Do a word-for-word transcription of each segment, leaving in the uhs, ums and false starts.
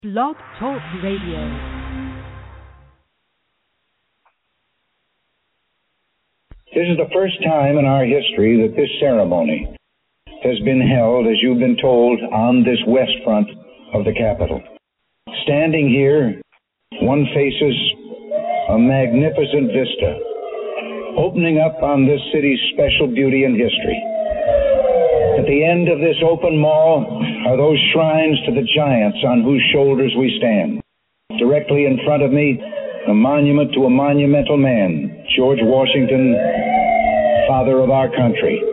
Blog Talk Radio. This is the first time in our history that this ceremony has been held, as you've been told, on this west front of the Capitol. Standing here, one faces a magnificent vista, opening up on this city's special beauty and history. At the end of this open mall are those shrines to the giants on whose shoulders we stand. Directly in front of me, a monument to a monumental man, George Washington, father of our country.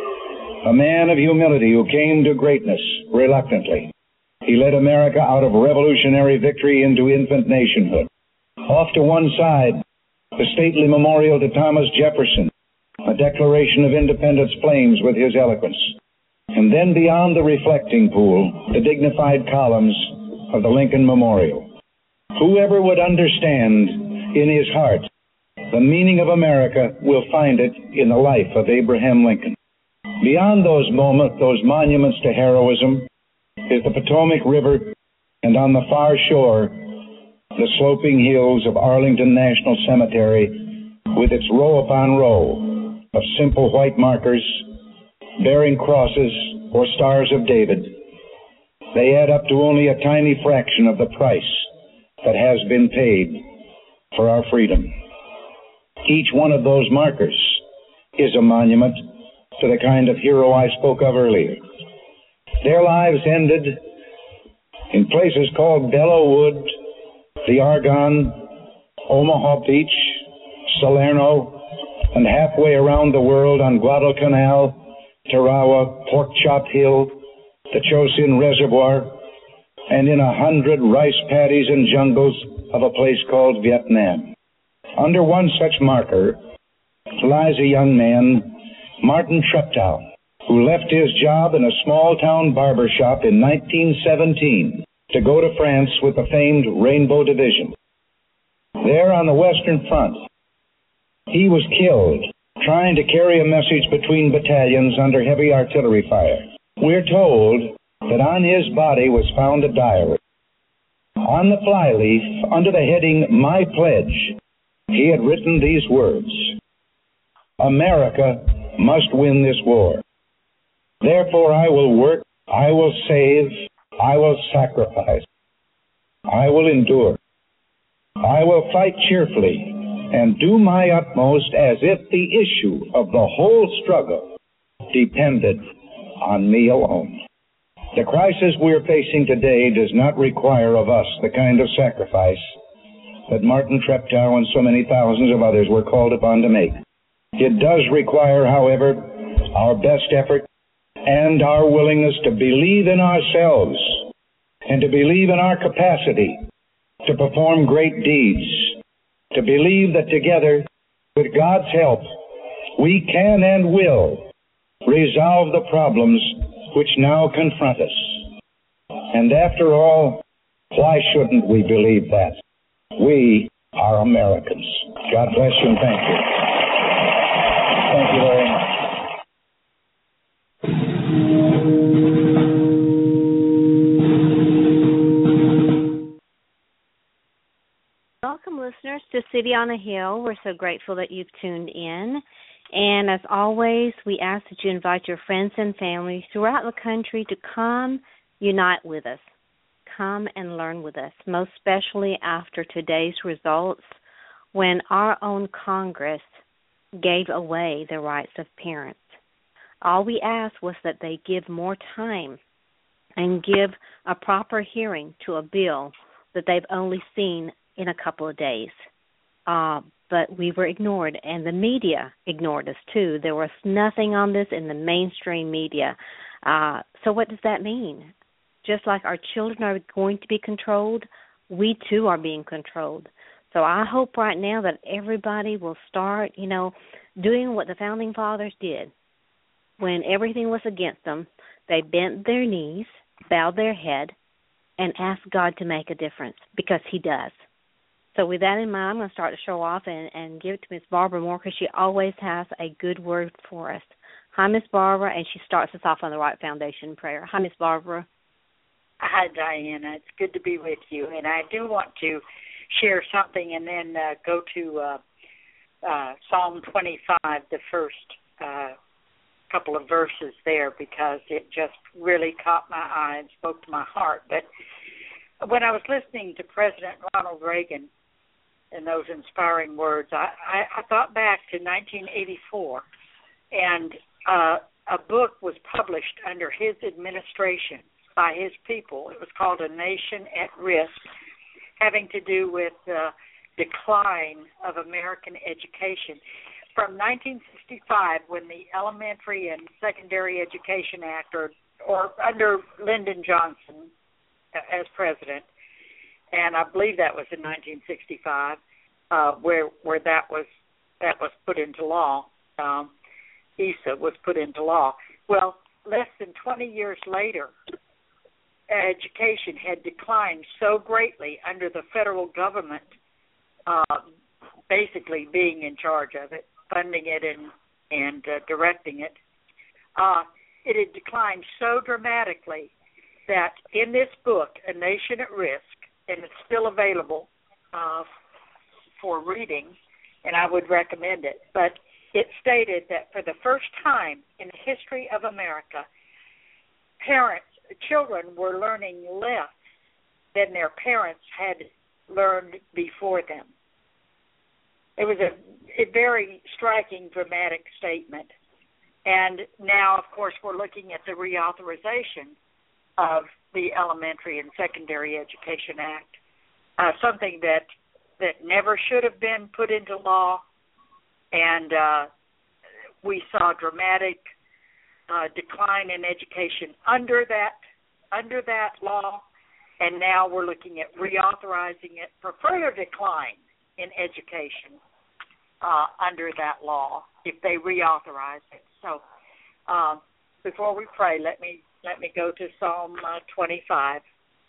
A man of humility who came to greatness reluctantly. He led America out of revolutionary victory into infant nationhood. Off to one side, the stately memorial to Thomas Jefferson, a Declaration of Independence flames with his eloquence. And then beyond the reflecting pool, the dignified columns of the Lincoln Memorial. Whoever would understand in his heart the meaning of America will find it in the life of Abraham Lincoln. Beyond those moments, those monuments to heroism, is the Potomac River, and on the far shore, the sloping hills of Arlington National Cemetery with its row upon row of simple white markers bearing crosses or stars of David. They add up to only a tiny fraction of the price that has been paid for our freedom. Each one of those markers is a monument to the kind of hero I spoke of earlier. Their lives ended in places called Belleau Wood, the Argonne, Omaha Beach, Salerno, and halfway around the world on Guadalcanal, Tarawa, Pork Chop Hill, the Chosin Reservoir, and in a hundred rice paddies and jungles of a place called Vietnam. Under one such marker lies a young man, Martin Treptow, who left his job in a small-town barber shop in nineteen seventeen to go to France with the famed Rainbow Division. There on the Western Front, he was killed trying to carry a message between battalions under heavy artillery fire. We're told that on his body was found a diary. On the flyleaf, under the heading, My Pledge, he had written these words: America must win this war. Therefore I will work, I will save, I will sacrifice, I will endure. I will fight cheerfully and do my utmost as if the issue of the whole struggle depended on me alone. The crisis we're facing today does not require of us the kind of sacrifice that Martin Treptow and so many thousands of others were called upon to make. It does require, however, our best effort and our willingness to believe in ourselves and to believe in our capacity to perform great deeds, to believe that together, with God's help, we can and will resolve the problems which now confront us. And after all, why shouldn't we believe that? We are Americans. God bless you and thank you. Thank you very much. Welcome, listeners, to City on a Hill. We're so grateful that you've tuned in. And as always, we ask that you invite your friends and family throughout the country to come unite with us. Come and learn with us, most especially after today's results when our own Congress gave away the rights of parents. All we asked was that they give more time and give a proper hearing to a bill that they've only seen in a couple of days. Uh, but we were ignored, and the media ignored us, too. There was nothing on this in the mainstream media. Uh, so what does that mean? Just like our children are going to be controlled, we, too, are being controlled. So I hope right now that everybody will start, you know, doing what the Founding Fathers did. When everything was against them, they bent their knees, bowed their head, and asked God to make a difference, because He does. So with that in mind, I'm going to start the show off and, and give it to Miss Barbara Moore, because she always has a good word for us. Hi, Miss Barbara, and she starts us off on the right foundation prayer. Hi, Miss Barbara. Hi, Diana. It's good to be with you. And I do want to share something and then uh, go to uh, uh, Psalm twenty-five, the first uh, couple of verses there, because it just really caught my eye and spoke to my heart. But when I was listening to President Ronald Reagan and those inspiring words, I, I, I thought back to nineteen eighty-four, and uh, a book was published under his administration by his people. It was called A Nation at Risk, having to do with the decline of American education. From nineteen sixty-five, when the Elementary and Secondary Education Act, or, or under Lyndon Johnson as president, and I believe that was in nineteen sixty-five, uh, where where that was that was put into law. Um, E S A was put into law. Well, less than twenty years later, education had declined so greatly under the federal government uh, basically being in charge of it, funding it and, and uh, directing it. Uh, it had declined so dramatically that in this book, A Nation at Risk, and it's still available uh, for reading, and I would recommend it, but it stated that for the first time in the history of America, parents, children were learning less than their parents had learned before them. It was a, a very striking, dramatic statement. And now, of course, we're looking at the reauthorization of the Elementary and Secondary Education Act, uh, something that that never should have been put into law. And uh, we saw dramatic uh, decline in education under that under that law, and now we're looking at reauthorizing it for further decline in education uh, under that law if they reauthorize it. So uh, before we pray, let me let me go to Psalm uh, twenty-five.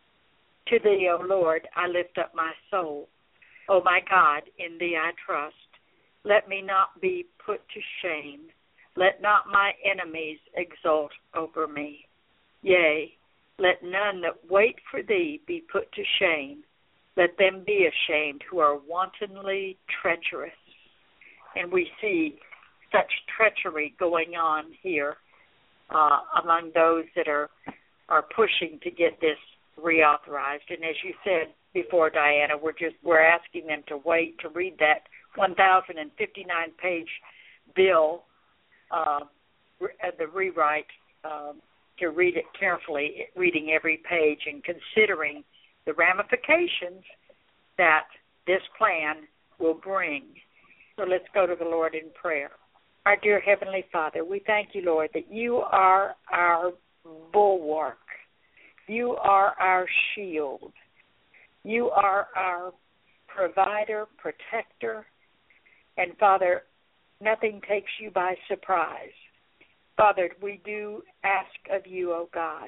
To Thee, O Lord, I lift up my soul. O my God, in Thee I trust. Let me not be put to shame. Let not my enemies exult over me. Yea, let none that wait for Thee be put to shame. Let them be ashamed who are wantonly treacherous. And we see such treachery going on here uh, among those that are are pushing to get this reauthorized. And as you said before, Diana, we're just we're asking them to wait to read that one thousand fifty-nine page bill, uh, the rewrite, um, to read it carefully, reading every page and considering the ramifications that this plan will bring. So let's go to the Lord in prayer. Our dear Heavenly Father, we thank you, Lord, that you are our bulwark. You are our shield. You are our provider, protector. And, Father, nothing takes you by surprise. Father, we do ask of you, O God,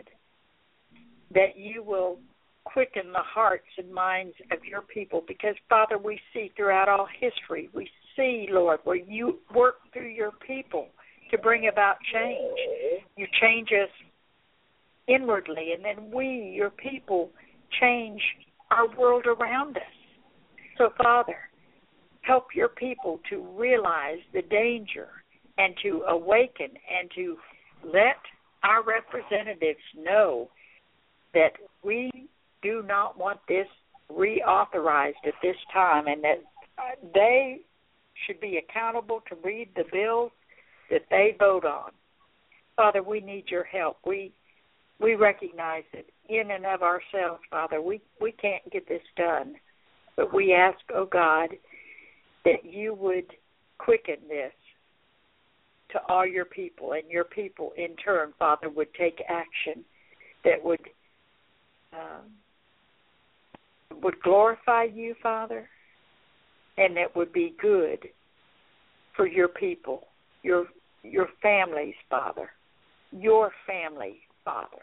that you will quicken the hearts and minds of your people, because, Father, we see throughout all history, we see, Lord, where you work through your people to bring about change. You change us inwardly, and then we, your people, change our world around us. So, Father, help your people to realize the danger and to awaken and to let our representatives know that we do not want this reauthorized at this time, and that they should be accountable to read the bills that they vote on. Father, we need your help. We we recognize that in and of ourselves, Father, we, we can't get this done. But we ask, oh God, that you would quicken this to all your people, and your people in turn, Father, would take action that would um, would glorify you, Father, and that would be good for your people, your your families, Father, your family, Father.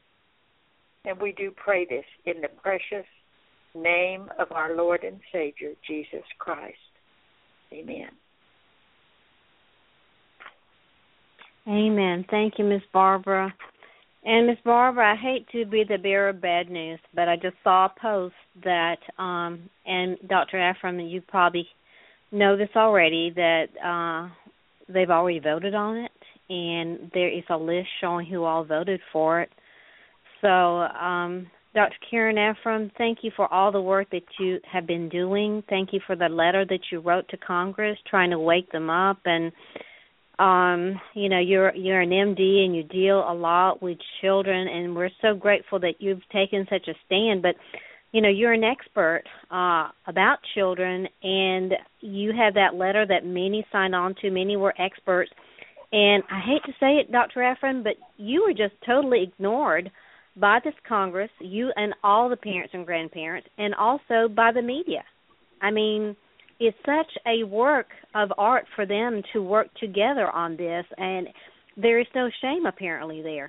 And we do pray this in the precious name of our Lord and Savior, Jesus Christ. Amen. Amen. Thank you, Miz Barbara. And Miss Barbara, I hate to be the bearer of bad news, but I just saw a post that, um, and Doctor Ephraim, you probably know this already, that uh, they've already voted on it, and there is a list showing who all voted for it. So, um, Doctor Karen Ephraim, thank you for all the work that you have been doing. Thank you for the letter that you wrote to Congress, trying to wake them up. And um, you know, you're you're an M D and you deal a lot with children, and we're so grateful that you've taken such a stand. But you know, you're an expert uh, about children, and you have that letter that many signed on to. Many were experts, and I hate to say it, Doctor Ephraim, but you were just totally ignored by this Congress, you and all the parents and grandparents, and also by the media. I mean, it's such a work of art for them to work together on this, and there is no shame apparently there.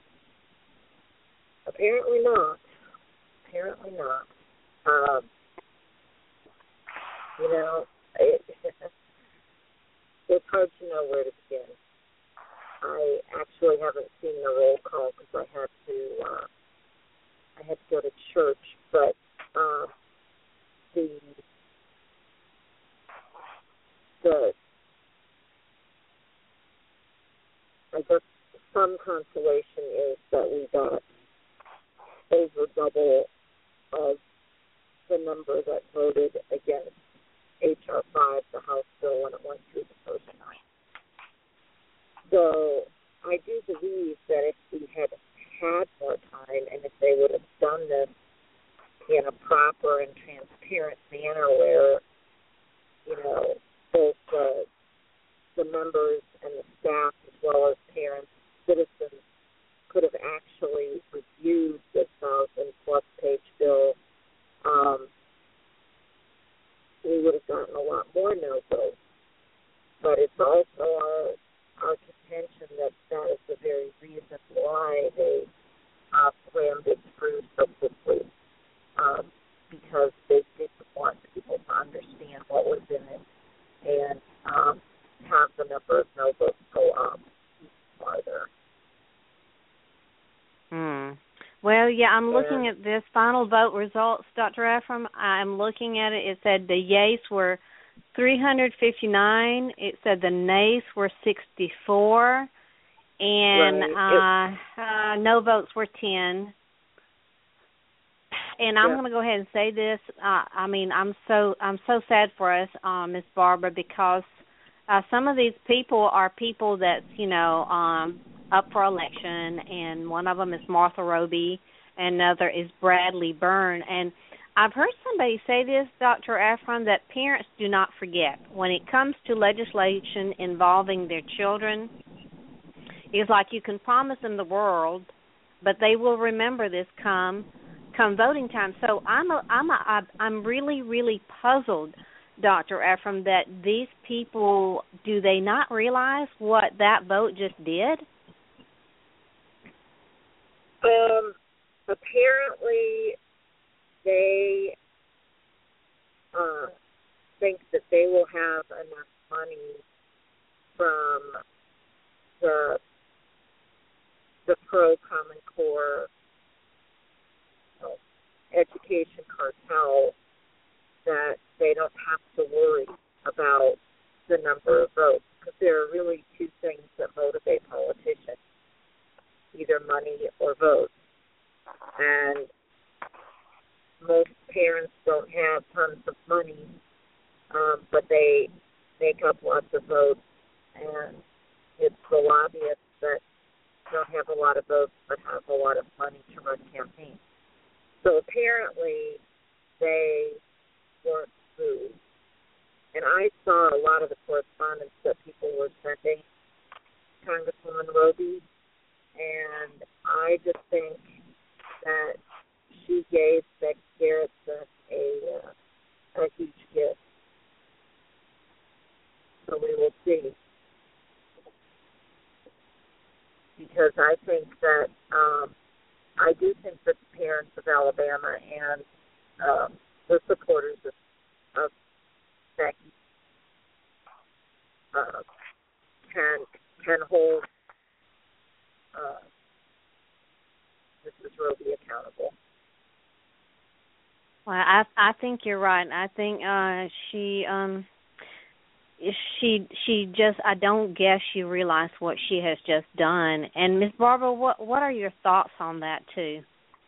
Apparently not. Apparently not. Um, you know, it, it's hard to know where to begin. I actually haven't seen the roll call because I had to uh, I had to go to church, but uh, the the I guess some consolation is that we got over double of the number that voted against H R five, the House bill, when it went through the first time. So I do believe that if we had had more time and if they would have done this in a proper and transparent manner where, you know, both the, the members and the staff as well as parents, citizens, could have actually reviewed this thousand-plus page bill, um, we would have gotten a lot more no votes. But it's also our our contention that that is the very reason why they uh, slammed it through so quickly, um, because they didn't want people to understand what was in it and um, have the number of no votes go up farther. Hmm. Well, yeah, I'm looking at this final vote results, Doctor Ephraim. I'm looking at it. It said the yeas were three hundred fifty-nine. It said the nays were sixty-four, and right. uh, uh, no votes were ten. And I'm yeah. going to go ahead and say this. Uh, I mean, I'm so I'm so sad for us, uh, Miss Barbara, because uh, some of these people are people that's you know um, up for election, and one of them is Martha Roby, and another is Bradley Byrne, and I've heard somebody say this, Doctor Ephraim, that parents do not forget. When it comes to legislation involving their children, it's like you can promise them the world, but they will remember this come come voting time. So I'm a, I'm a, I'm really really puzzled, Doctor Ephraim, that these people, do they not realize what that vote just did? Um, apparently. They uh, think that they will have enough money from the the pro Common Core you know, education cartel that they don't have to worry about the number of votes, because there are really two things that motivate politicians: either money or votes. And most parents don't have tons of money, um, but they make up lots of votes, and it's the lobbyists that don't have a lot of votes but have a lot of money to run campaigns. So apparently they weren't moved. And I saw a lot of the correspondence that people were sending Congresswoman Roby, and I just think that she gave Becky Garrettson a, uh, a huge gift. So we will see. Because I think that, um, I do think that the parents of Alabama and um, the supporters of, of Becky uh, can can hold uh, Roby accountable. Well, I I think you're right. I think uh, she um she she just I don't guess she realized what she has just done. And Miss Barbara, what what are your thoughts on that too?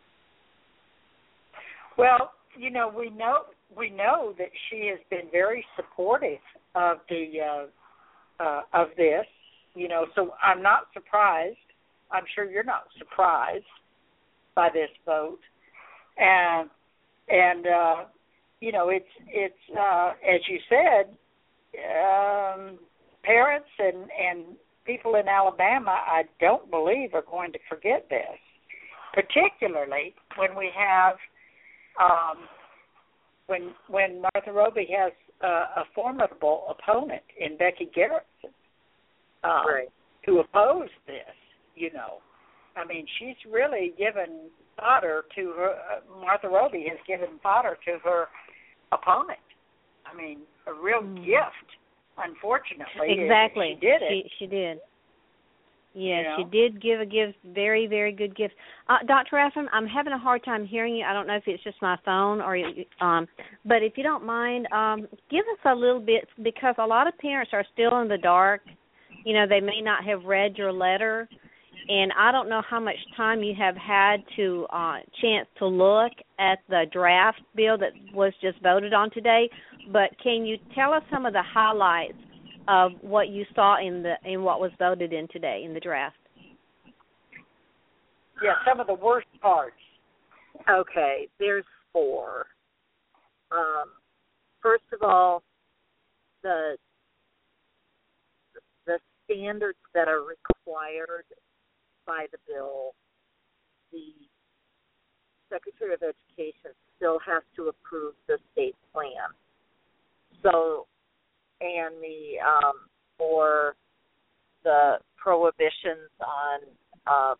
Well, you know, we know we know that she has been very supportive of the uh, uh, of this. You know, so I'm not surprised. I'm sure you're not surprised by this vote, and and uh, you know, it's it's uh, as you said, um, parents and and people in Alabama, I don't believe are going to forget this, particularly when we have. Um, when when Martha Roby has uh, a formidable opponent in Becky Garrison, uh, right. who opposed this, you know, I mean, she's really given fodder to her. Uh, Martha Roby has given fodder to her opponent. I mean, a real mm. gift. Unfortunately, exactly, she did it. She, she did. Yeah, you know? She did give a gift, very, very good gift. Uh, Doctor Rathrum, I'm having a hard time hearing you. I don't know if it's just my phone or, um, but if you don't mind, um, give us a little bit, because a lot of parents are still in the dark. You know, they may not have read your letter, and I don't know how much time you have had to uh, chance to look at the draft bill that was just voted on today. But can you tell us some of the highlights of what you saw in the in what was voted in today in the draft? Yeah, some of the worst parts. Okay, there's four. Um, first of all, the the standards that are required by the bill, the Secretary of Education still has to approve the state plan. So, and the um, for the prohibitions on uh,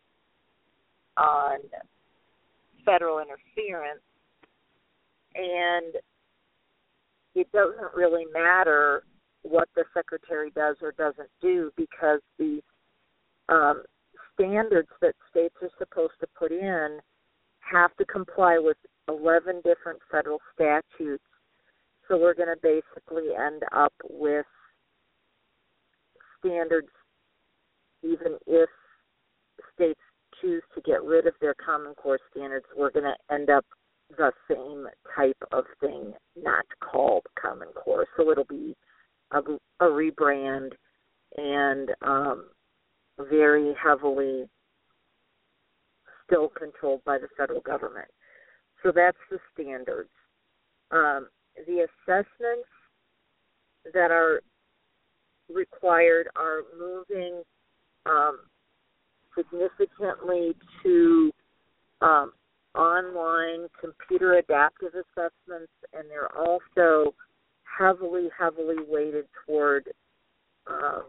on federal interference, and it doesn't really matter what the secretary does or doesn't do, because the um, standards that states are supposed to put in have to comply with eleven different federal statutes. So we're going to basically end up with standards, even if states choose to get rid of their Common Core standards, we're going to end up the same type of thing, not called Common Core. So it'll be a, a rebrand and um, very heavily still controlled by the federal government. So that's the standards. Um, the assessments that are required are moving um, significantly to um, online computer adaptive assessments, and they're also heavily, heavily weighted toward um,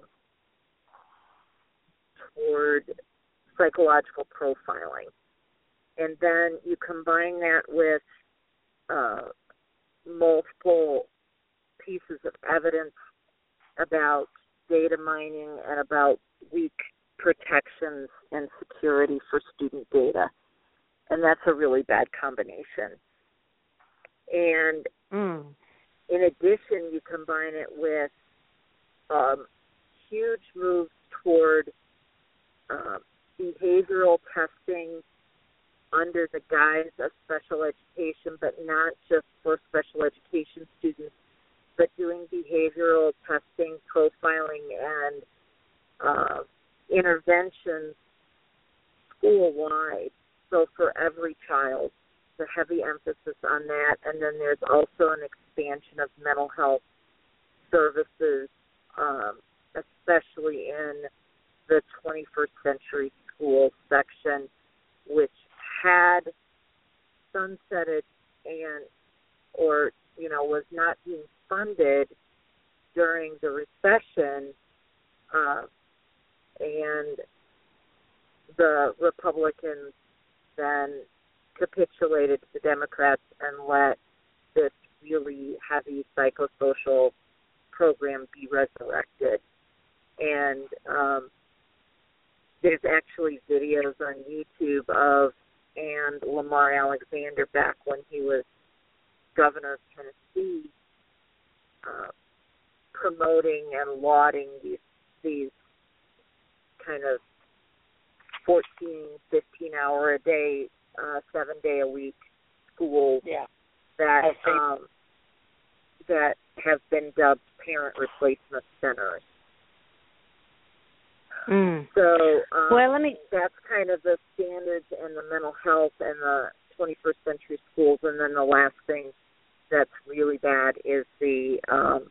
toward psychological profiling. And then you combine that with uh, multiple pieces of evidence about data mining and about weak protections and security for student data. And that's a really bad combination. And mm. in addition, you combine it with um, huge moves toward uh, behavioral testing under the guise of special education, but not just for special education students, but doing behavioral testing, profiling, and uh, interventions school-wide. So for every child, the heavy emphasis on that. And then there's also an expansion of mental health services, um, especially in the twenty-first century school section, which had sunsetted and or, you know, was not being funded during the recession, uh, and the Republicans then capitulated to the Democrats and let this really heavy psychosocial program be resurrected. And um, there's actually videos on YouTube of and Lamar Alexander back when he was governor of Tennessee, uh, promoting and lauding these these kind of fourteen, fifteen hour a day, uh, seven day a week schools yeah. that um, that have been dubbed parent replacement centers. Mm. So um, well, let me. that's kind of the standards in the mental health and the twenty-first century schools. And then the last thing that's really bad is the um,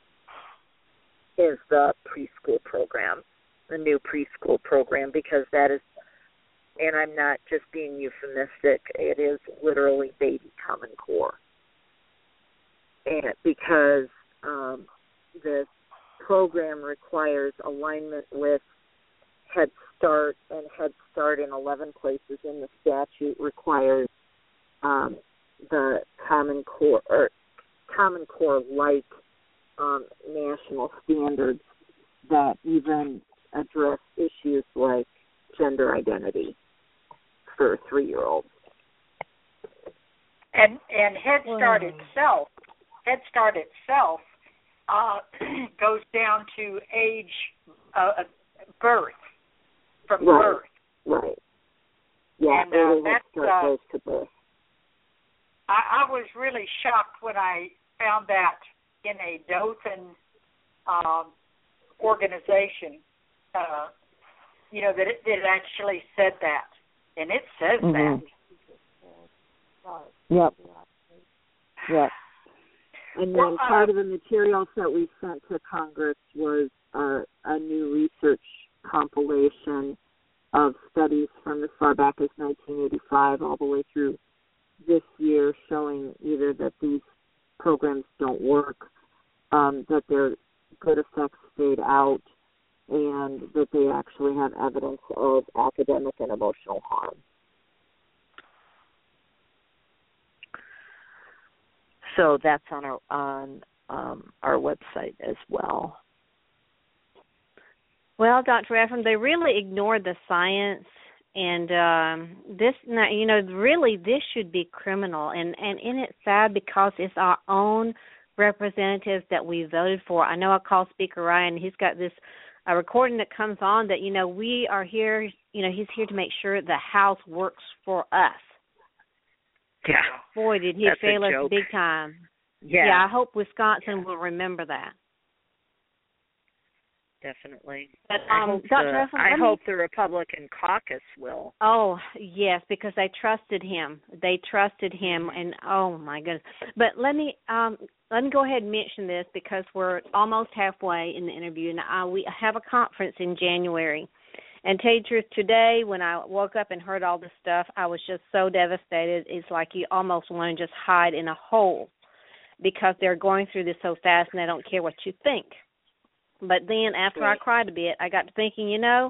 is the preschool program, the new preschool program, because that is, and I'm not just being euphemistic, it is literally baby Common Core. And because um, this program requires alignment with Head Start, and Head Start in eleven places in the statute requires um, the Common Core or Common Core like um, national standards that even address issues like gender identity for three-year-olds. And and Head Start Wow. itself, Head Start itself uh, goes down to age uh, birth, from Right. birth. Right. Yeah, And, uh, early Head that's, Start uh, goes to birth. I, I was really shocked when I found that in a Dothan um, organization, uh, you know, that it, it actually said that. And it says Mhm. that. Yep. Yep. And then Well, uh, part of the materials that we sent to Congress was uh, a new research compilation of studies from as far back as nineteen eighty-five all the way through this year, showing either that these programs don't work, um, that their good effects fade out, and that they actually have evidence of academic and emotional harm. So that's on our on um, our website as well. Well, Doctor Ephraim, they really ignored the science, and um, this, you know, really this should be criminal, and and and it's sad because it's our own representatives that we voted for. I know I called Speaker Ryan. He's got this a recording that comes on that, you know, we are here. You know, he's here to make sure the House works for us. Yeah. Boy, did he That's a fail us joke. big time. Yeah. Yeah, I hope Wisconsin will remember that. Definitely. But, I um, hope, Doctor the, Ephraim, I let me- hope the Republican caucus will. Oh, yes, because they trusted him. They trusted him, and oh my goodness. But let me um, let me go ahead and mention this because we're almost halfway in the interview, and I, we have a conference in January. And tell you the truth, today when I woke up and heard all this stuff, I was just so devastated. It's like you almost want to just hide in a hole because they're going through this so fast and they don't care what you think. But then after Right. I cried a bit, I got to thinking, you know,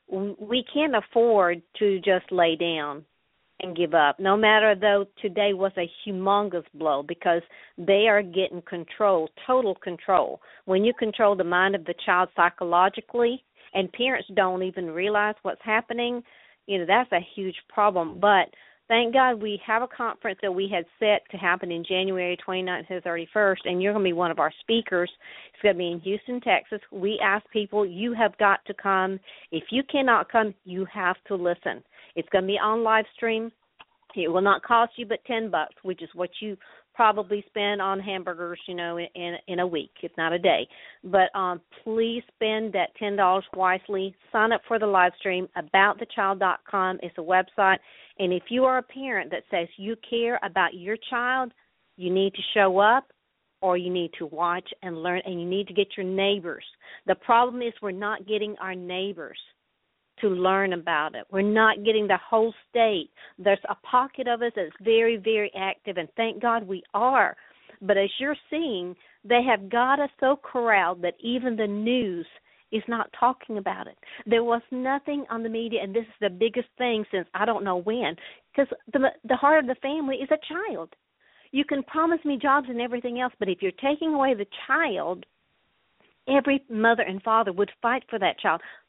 we can't afford to just lay down and give up, no matter though today was a humongous blow because they are getting control, total control. When you control the mind of the child psychologically and parents don't even realize what's happening, you know, that's a huge problem. But thank God we have a conference that we had set to happen in January twenty-ninth to thirty-first, and you're going to be one of our speakers. It's going to be in Houston, Texas. We ask people, you have got to come. If you cannot come, you have to listen. It's going to be on live stream. It will not cost you but ten bucks, which is what you probably spend on hamburgers, you know, in in a week, if not a day. But um, please spend that ten dollars wisely. Sign up for the live stream. about the child dot com is a website. And if you are a parent that says you care about your child, you need to show up or you need to watch and learn, and you need to get your neighbors. The problem is we're not getting our neighbors to learn about it. We're not getting the whole state. There's a pocket of us that's very, very active, and thank God we are. But as you're seeing, they have got us so corralled that even the news is not talking about it. There was nothing on the media, and this is the biggest thing since I don't know when, because the, the heart of the family is a child. You can promise me jobs and everything else, but if you're taking away the child, every mother and father would fight for that child.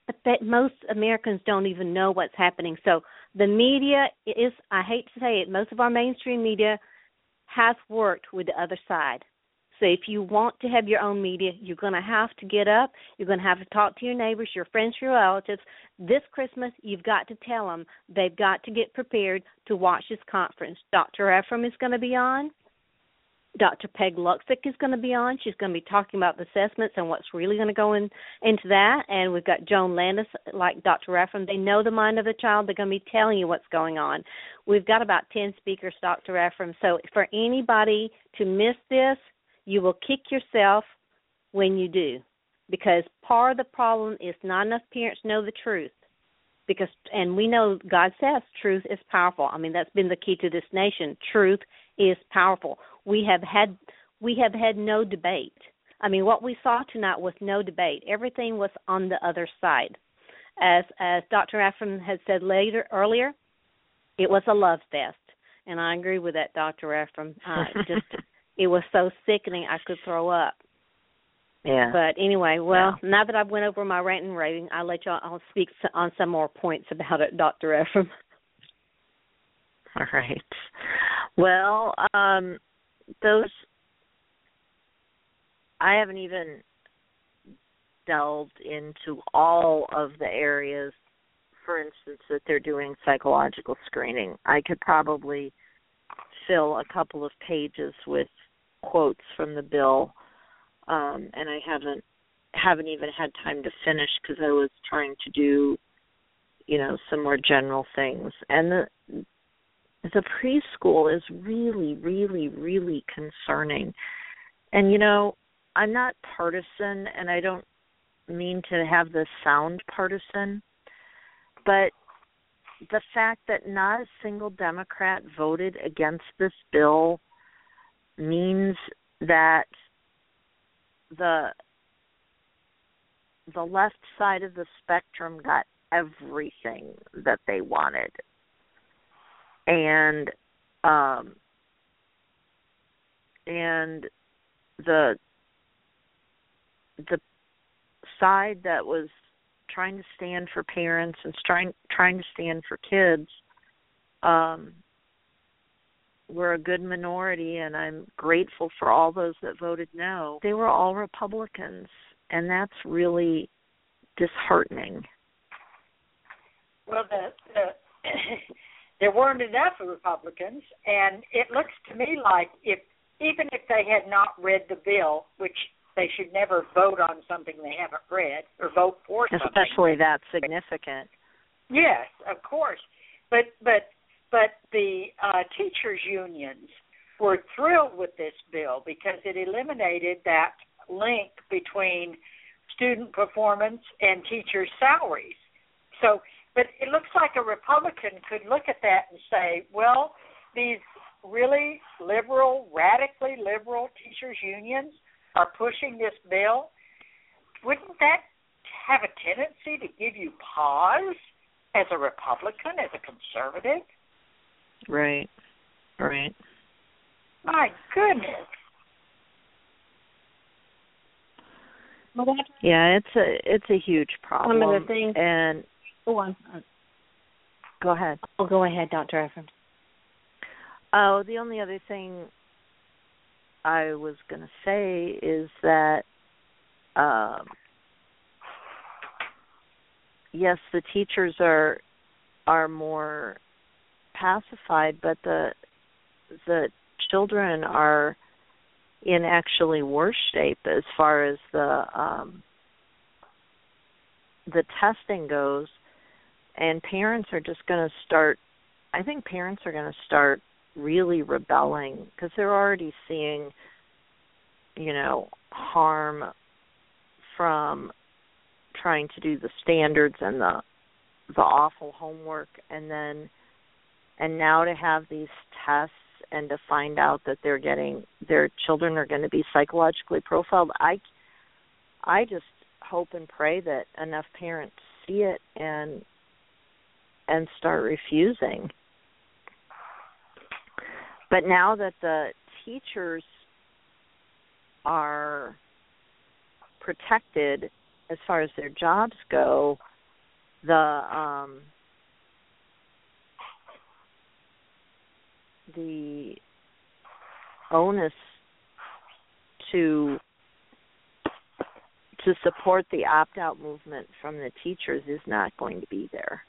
but that most Americans don't even know what's happening. So the media is, I hate to say it, most of our mainstream media has worked with the other side. So if you want to have your own media, you're going to have to get up. You're going to have to talk to your neighbors, your friends, your relatives. This Christmas, you've got to tell them they've got to get prepared to watch this conference. Doctor Ephraim is going to be on. Doctor Peg Luksick is going to be on. She's going to be talking about the assessments and what's really going to go in, into that. And we've got Joan Landis, like Doctor Ephraim. They know the mind of the child. They're going to be telling you what's going on. We've got about ten speakers, Doctor Ephraim. So for anybody to miss this, you will kick yourself when you do, because part of the problem is not enough parents know the truth. Because, and we know God says truth is powerful. I mean, that's been the key to this nation. Truth is powerful. We have had we have had no debate. I mean, what we saw tonight was no debate. Everything was on the other side. As as Doctor Ephraim had said later earlier, it was a love fest, and I agree with that, Doctor Ephraim. Uh, just it was so sickening I could throw up. Yeah. But anyway, well, yeah. now that I've went over my rant and raving, I'll let y'all I'll speak on some more points about it, Doctor Ephraim. All right. Well, um, those, I haven't even delved into all of the areas, for instance, that they're doing psychological screening. I could probably fill a couple of pages with quotes from the bill, um, and I haven't haven't even had time to finish because I was trying to do, you know, some more general things. And the the preschool is really, really, really concerning. And, you know, I'm not partisan, and I don't mean to have this sound partisan, but the fact that not a single Democrat voted against this bill means that the the left side of the spectrum got everything that they wanted. And um, and the the side that was trying to stand for parents and trying trying to stand for kids um, were a good minority, and I'm grateful for all those that voted no. They were all Republicans, and that's really disheartening. Well, the, the there weren't enough Republicans, and it looks to me like if even if they had not read the bill, which they should never vote on something they haven't read or vote for something. Especially that significant. Yes, of course. But but but the uh, teachers' unions were thrilled with this bill because it eliminated that link between student performance and teachers' salaries. So, but it looks like a Republican could look at that and say, well, these really liberal, radically liberal teachers' unions are pushing this bill. Wouldn't that have a tendency to give you pause as a Republican, as a conservative? Right, right. My goodness. Yeah, it's a it's a huge problem. One of the things, and go on. Go ahead. Oh, go ahead, Doctor Ephraim. Oh, the only other thing I was going to say is that, um, yes, the teachers are are more pacified, but the the children are in actually worse shape as far as the um, the testing goes, and parents are just going to start. I think parents are going to start really rebelling because they're already seeing, you know, harm from trying to do the standards and the the awful homework, and then and now to have these tests and to find out that they're getting their children are going to be psychologically profiled. I I just hope and pray that enough parents see it and and start refusing. But now that the teachers are protected as far as their jobs go, the um, the onus to to support the opt-out movement from the teachers is not going to be there.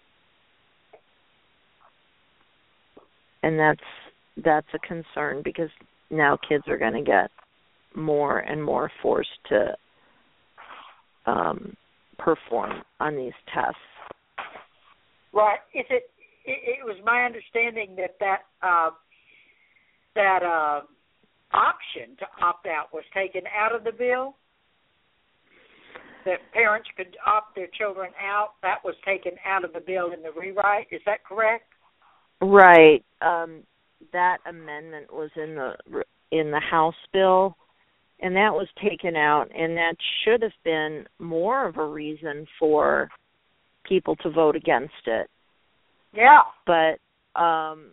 And that's that's a concern, because now kids are going to get more and more forced to um, perform on these tests. Right. Is it? It, it was my understanding that that uh, that uh, option to opt out was taken out of the bill. That parents could opt their children out. That was taken out of the bill in the rewrite. Is that correct? Right. Um, that amendment was in the in the House bill, and that was taken out, and that should have been more of a reason for people to vote against it. Yeah. But um,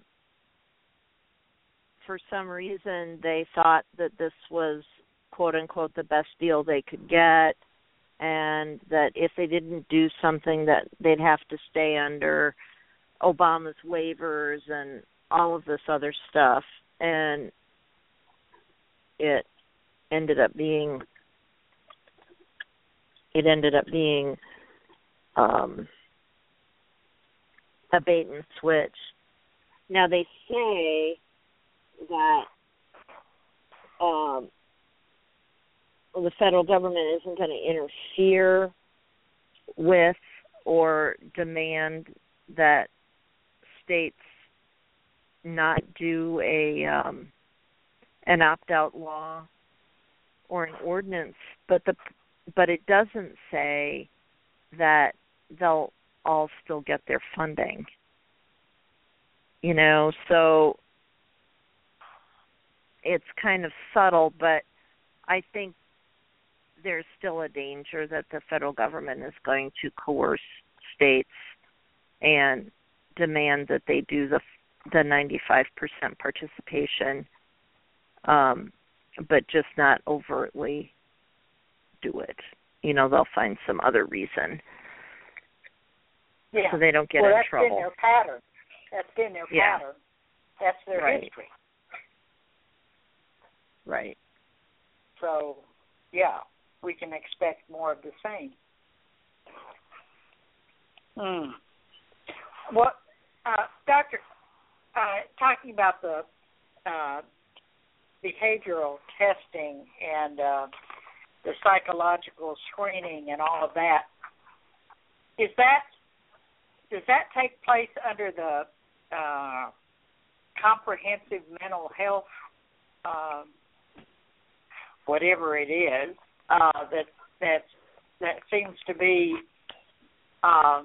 for some reason, they thought that this was, quote unquote, the best deal they could get, and that if they didn't do something, that they'd have to stay under Obama's waivers and all of this other stuff. And it ended up being it ended up being um, a bait and switch. Now they say that um, the federal government isn't going to interfere with or demand that states not do a um, an opt-out law or an ordinance, but the but it doesn't say that they'll all still get their funding. You know, so it's kind of subtle, but I think there's still a danger that the federal government is going to coerce states and demand that they do the the ninety-five percent participation, um, but just not overtly do it. You know, they'll find some other reason, yeah. so they don't get well, in that's trouble. Been their pattern. That's been their yeah. pattern. That's their right. history. Right. So, yeah, we can expect more of the same. Hmm. What, uh, Doctor, uh, talking about the uh, behavioral testing and uh, the psychological screening and all of that, is that does that take place under the uh, comprehensive mental health, uh, whatever it is, uh, that that that seems to be um,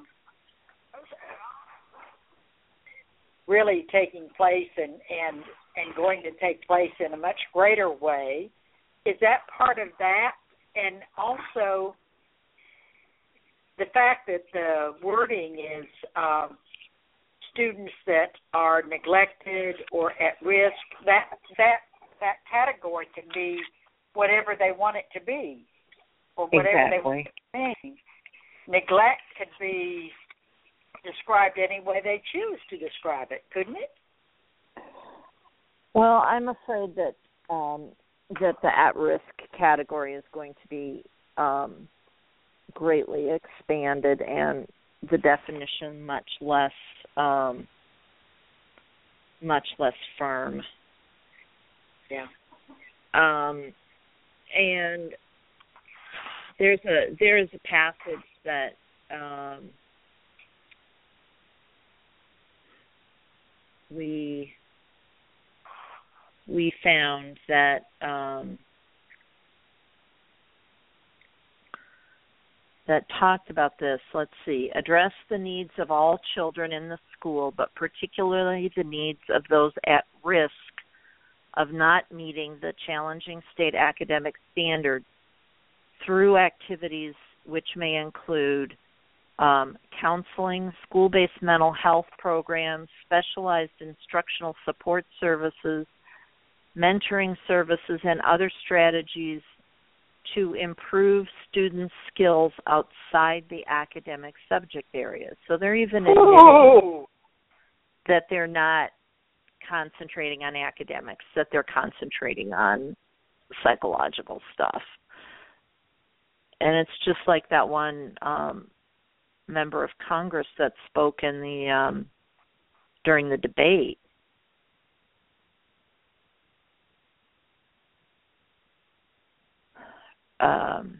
really taking place and, and and going to take place in a much greater way? Is that part of that? And also the fact that the wording is um, students that are neglected or at risk, that that that category can be whatever they want it to be, or whatever exactly. they want it to be. Neglect could be described any way they choose to describe it, couldn't it? Well, I'm afraid that um, that the at-risk category is going to be um, greatly expanded, and the definition much less um, much less firm. Yeah. Um, and there's a there is a passage that um, we we found that um, that talked about this. Let's see. Address the needs of all children in the school, but particularly the needs of those at risk of not meeting the challenging state academic standards through activities which may include um, counseling, school-based mental health programs, specialized instructional support services, mentoring services, and other strategies to improve students' skills outside the academic subject areas. So they're even admitting Oh. that they're not concentrating on academics, that they're concentrating on psychological stuff. And it's just like that one um, member of Congress that spoke in the um, during the debate. Um,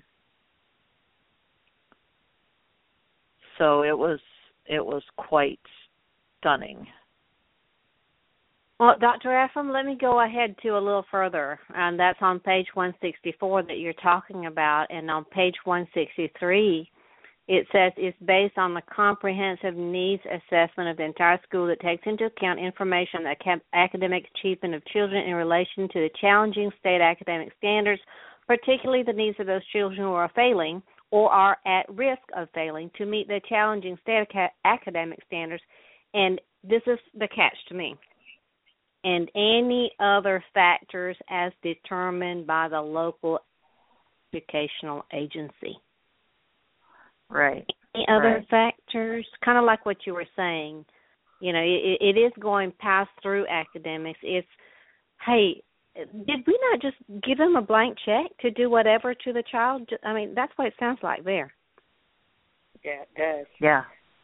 so it was it was quite stunning. Well, Doctor Ephraim, let me go ahead to a little further, and that's on page one sixty-four that you're talking about, and on page one sixty-three, it says it's based on the comprehensive needs assessment of the entire school that takes into account information on the academic achievement of children in relation to the challenging state academic standards, particularly the needs of those children who are failing or are at risk of failing to meet the challenging state academic standards. And this is the catch to me. And any other factors as determined by the local educational agency. Right. Any other right. factors? Kind of like what you were saying. You know, it, it is going past through academics. It's, hey, did we not just give them a blank check to do whatever to the child? I mean, that's what it sounds like there. Yeah, it does. Yeah.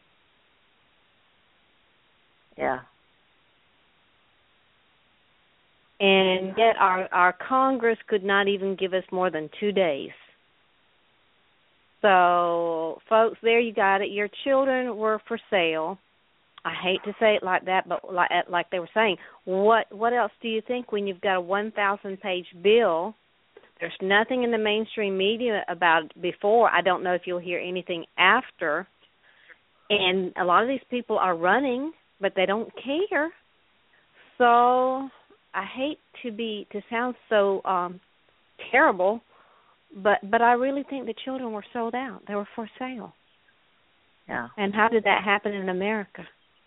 Yeah. And yet our, our Congress could not even give us more than two days. So, folks, there you got it. Your children were for sale. I hate to say it like that, but like, like they were saying, what what else do you think when you've got a one thousand page bill? There's nothing in the mainstream media about it before. I don't know if you'll hear anything after. And a lot of these people are running, but they don't care. So I hate to be to sound so um, terrible, but but I really think the children were sold out. They were for sale. Yeah. And how did that happen in America?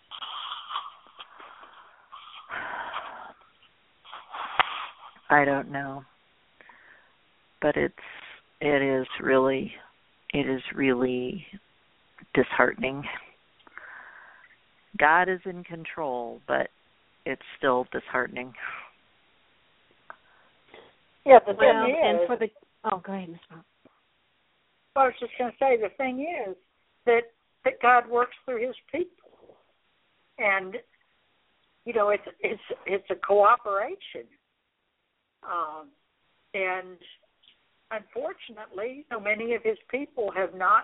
I don't know. But it's it is really it is really disheartening. God is in control, but it's still disheartening. Yeah, the well, thing is, and for the oh, go ahead, Miz Bob. I was just going to say the thing is that that God works through His people, and you know it's it's it's a cooperation, um, and unfortunately, so many of His people have not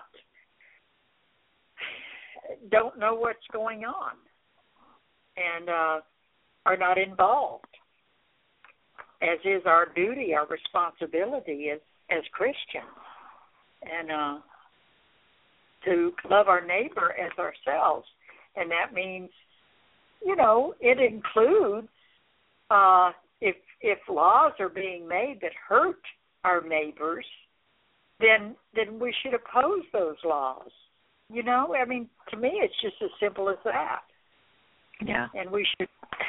don't know what's going on, and uh, are not involved, as is our duty, our responsibility as as Christians, and uh, to love our neighbor as ourselves, and that means, you know, it includes uh, if if laws are being made that hurt our neighbors, then then we should oppose those laws. You know, I mean, to me, it's just as simple as that. Yeah. And we should.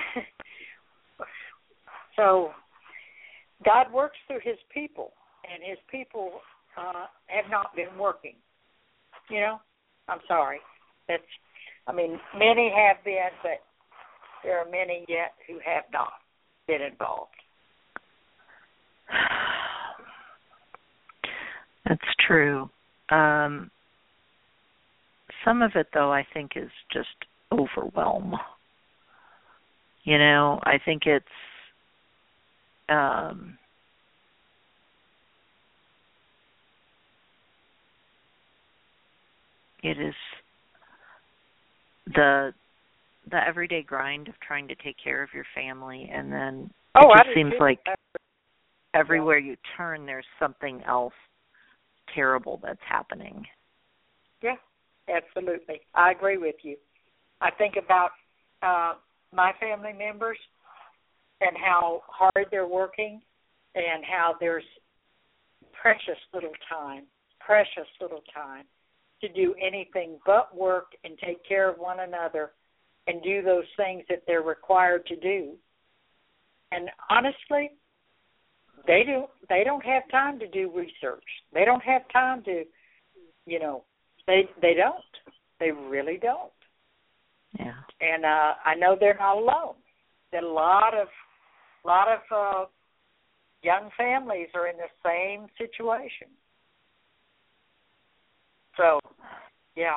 So, God works through His people, and His people uh, have not been working. You know, I'm sorry. That's. I mean, many have been, but there are many yet who have not been involved. That's true. Um, some of it, though, I think is just overwhelm. You know, I think it's um, it is the the everyday grind of trying to take care of your family, and then Oh, it I just do seems too. like everywhere you turn, there's something else terrible that's happening. Yeah, absolutely. I agree with you. I think about uh, my family members and how hard they're working and how there's precious little time, precious little time to do anything but work and take care of one another and do those things that they're required to do. And honestly, they don't they don't have time to do research. They don't have time to, you know, they they don't. They really don't. Yeah. And uh, I know they're not alone. That a lot of lot of uh, young families are in the same situation. So, yeah.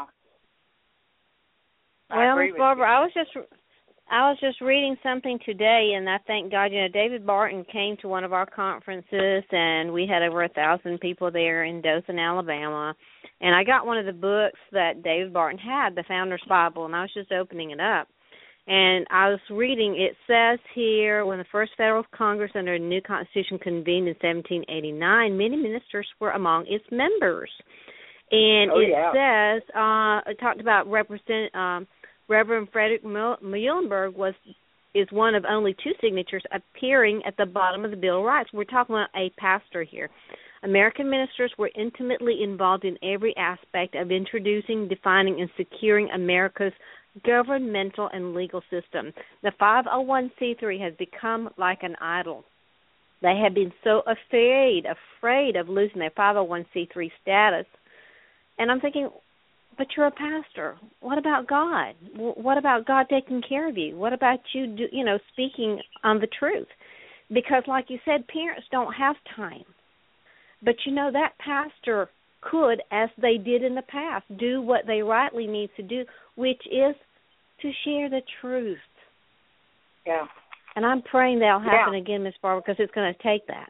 I well, agree Miz with Barbara, you. I was just I was just reading something today, and I thank God, you know, David Barton came to one of our conferences, and we had over a thousand people there in Dothan, Alabama. And I got one of the books that David Barton had, the Founder's Bible, and I was just opening it up. And I was reading, it says here, when the first Federal Congress under a new Constitution convened in seventeen eighty-nine, many ministers were among its members. And oh, it yeah. says, uh, it talked about represent, um, Reverend Frederick Muhlenberg was is one of only two signatures appearing at the bottom of the Bill of Rights. We're talking about a pastor here. American ministers were intimately involved in every aspect of introducing, defining, and securing America's governmental and legal system. The five oh one c three has become like an idol. They have been so afraid, afraid of losing their five oh one c three status. And I'm thinking, but you're a pastor. What about God? What about God taking care of you? What about you, do, you know, speaking on the truth? Because, like you said, parents don't have time. But, you know, that pastor could, as they did in the past, do what they rightly need to do, which is to share the truth. Yeah. And I'm praying that'll happen yeah. again, Miz Barbara, because it's going to take that.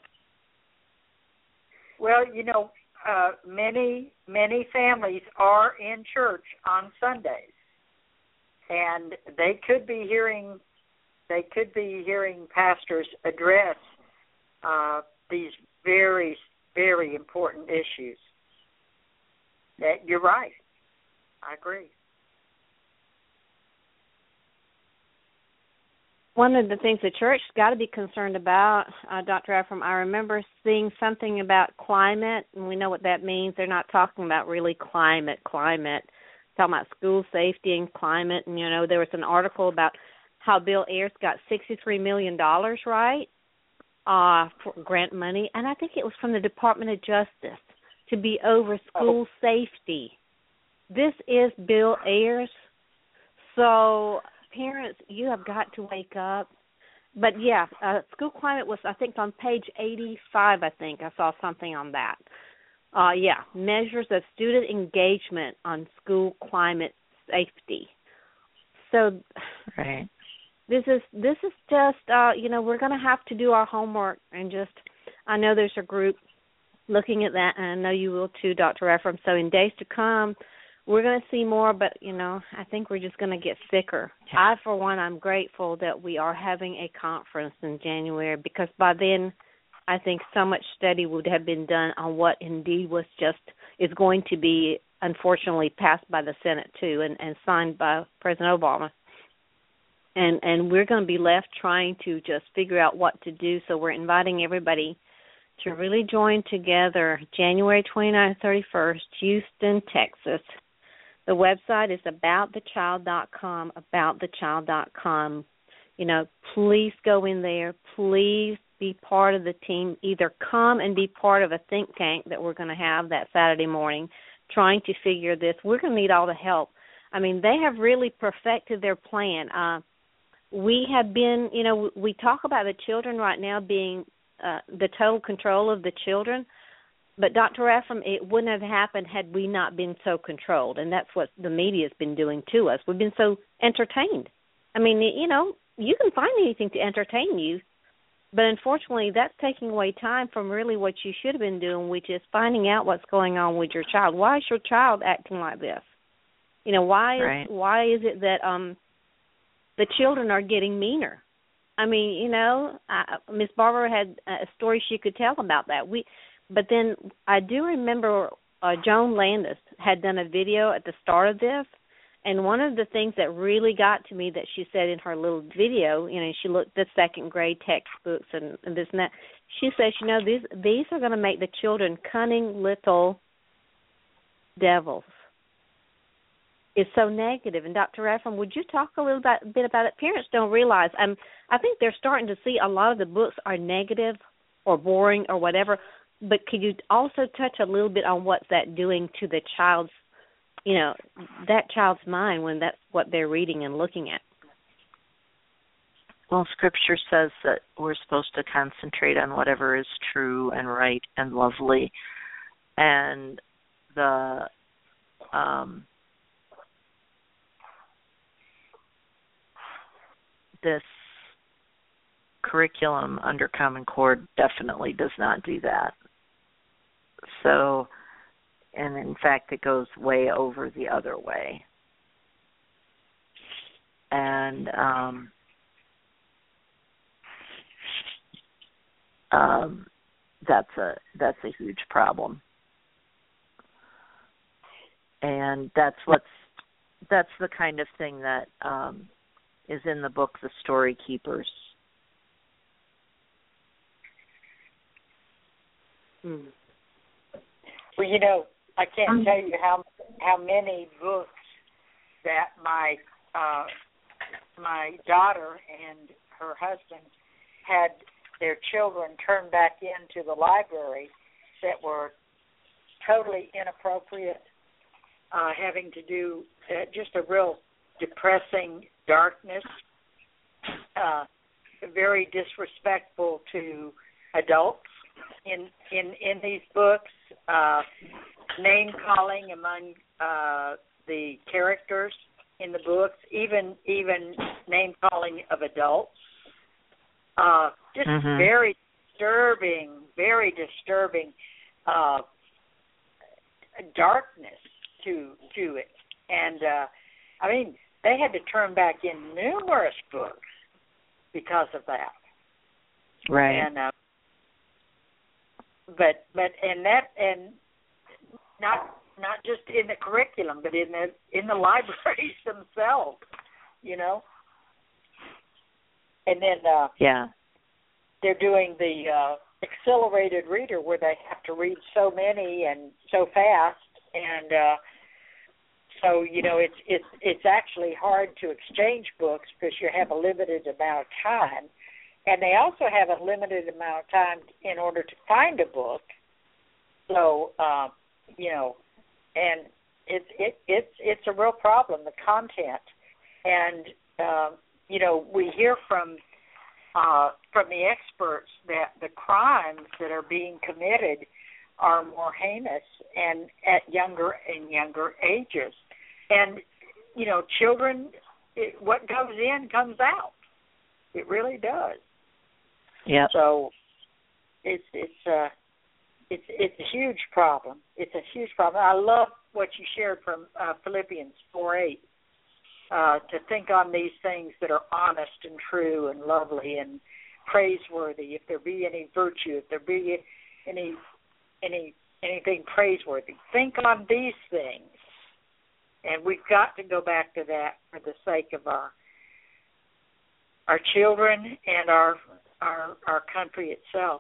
Well, you know, uh, many, many families are in church on Sundays, and they could be hearing, they could be hearing pastors address uh, these very, very important issues. That you're right. I agree. One of the things the church's got to be concerned about, uh, Doctor Ephraim, I remember seeing something about climate, and we know what that means. They're not talking about really climate, climate. They're talking about school safety and climate. And, you know, there was an article about how Bill Ayers got sixty-three million dollars, right, uh, for grant money. And I think it was from the Department of Justice to be over school oh. safety. This is Bill Ayers. So parents, you have got to wake up. But, yeah, uh, school climate was, I think, on page eighty-five, I think. I saw something on that. Uh, yeah, measures of student engagement on school climate safety. So right. this is this is just, uh, you know, we're going to have to do our homework and just, I know there's a group looking at that, and I know you will too, Doctor Ephraim. So in days to come, we're going to see more, but, you know, I think we're just going to get thicker. Yeah. I, for one, I'm grateful that we are having a conference in January, because by then I think so much study would have been done on what indeed was just, is going to be, unfortunately, passed by the Senate, too, and, and signed by President Obama. And, and we're going to be left trying to just figure out what to do, so we're inviting everybody to really join together January twenty-ninth, thirty-first, Houston, Texas. The website is about the child dot com, about the child dot com. You know, please go in there. Please be part of the team. Either come and be part of a think tank that we're going to have that Saturday morning trying to figure this. We're going to need all the help. I mean, they have really perfected their plan. Uh, we have been, you know, we talk about the children right now being uh, the total control of the children. But, Doctor Ephraim, it wouldn't have happened had we not been so controlled, and that's what the media has been doing to us. We've been so entertained. I mean, you know, you can find anything to entertain you, but unfortunately that's taking away time from really what you should have been doing, which is finding out what's going on with your child. Why is your child acting like this? You know, why is, right. why is it that um, the children are getting meaner? I mean, you know, Miss Barbara had a story she could tell about that. We But then I do remember uh, Joan Landis had done a video at the start of this, and one of the things that really got to me that she said in her little video, you know, she looked at second grade textbooks and, and this and that. She says, you know, these these are going to make the children cunning little devils. It's so negative. And Doctor Ephraim, would you talk a little bit, bit about it? Parents don't realize. Um, I think they're starting to see a lot of the books are negative or boring or whatever. But could you also touch a little bit on what's that doing to the child's, you know, that child's mind when that's what they're reading and looking at? Well, Scripture says that we're supposed to concentrate on whatever is true and right and lovely. And the um, this curriculum under Common Core definitely does not do that. So, and in fact, it goes way over the other way. And um, um, that's a that's a huge problem. And that's what's that's the kind of thing that um, is in the book, The Story Keepers. Hmm. Well, you know, I can't tell you how how many books that my uh, my daughter and her husband had their children turn back into the library that were totally inappropriate, uh, having to do uh, just a real depressing darkness, uh, very disrespectful to adults in in, in these books, uh, name calling among uh, the characters in the books, even even name calling of adults. Uh, just mm-hmm. very disturbing, very disturbing uh, darkness to to it. And, uh, I mean, they had to turn back in numerous books because of that. Right. And, uh, but, but, and that, and not not just in the curriculum, but in the in the libraries themselves, you know. And then uh, yeah, they're doing the uh, accelerated reader where they have to read so many and so fast, and uh, so you know it's it's it's actually hard to exchange books because you have a limited amount of time, and they also have a limited amount of time in order to find a book. So uh, you know, and it's it it's it's a real problem, the content, and. Uh, You know, we hear from uh, from the experts that the crimes that are being committed are more heinous and at younger and younger ages. And, you know, children, it, what goes in comes out. It really does. Yeah. So it's it's uh, it's it's a huge problem. It's a huge problem. I love what you shared from uh, Philippians four eight. Uh, to think on these things that are honest and true and lovely and praiseworthy, if there be any virtue, if there be any any anything praiseworthy, think on these things. And we've got to go back to that for the sake of our our children and our our our country itself.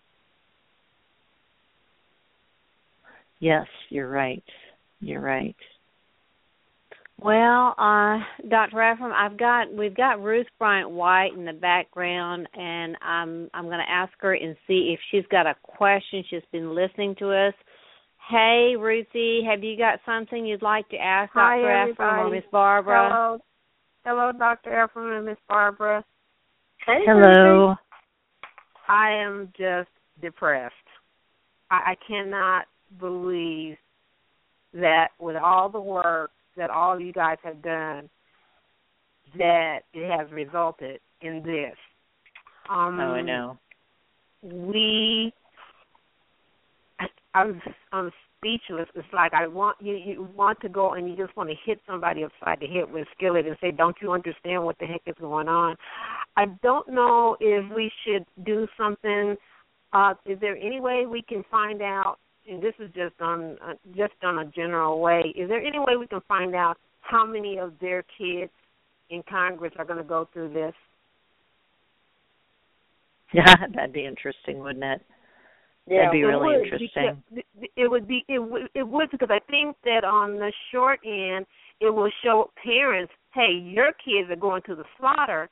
Yes, you're right. You're right. Well, uh, Doctor Ephraim, I've got we've got Ruth Bryant White in the background, and I'm I'm going to ask her and see if she's got a question. She's been listening to us. Hey, Ruthie, have you got something you'd like to ask Hi, Doctor Ephraim or Miss Barbara? Hello, hello, Doctor Ephraim and Miss Barbara. Hey, hello. Ruthie. I am just depressed. I, I cannot believe that with all the work that all you guys have done, that it has resulted in this. Um, oh, I know. We, I, I'm, I'm speechless. It's like I want you, you want to go and you just want to hit somebody upside the head with a skillet and say, "Don't you understand what the heck is going on?" I don't know if we should do something. Uh, is there any way we can find out? And this is just on uh, just on a general way. Is there any way we can find out how many of their kids in Congress are going to go through this? Yeah, that'd be interesting, wouldn't it? Yeah, that'd be really would, interesting. It would be. It would. It would because I think that on the short end, it will show parents, "Hey, your kids are going to the slaughter,"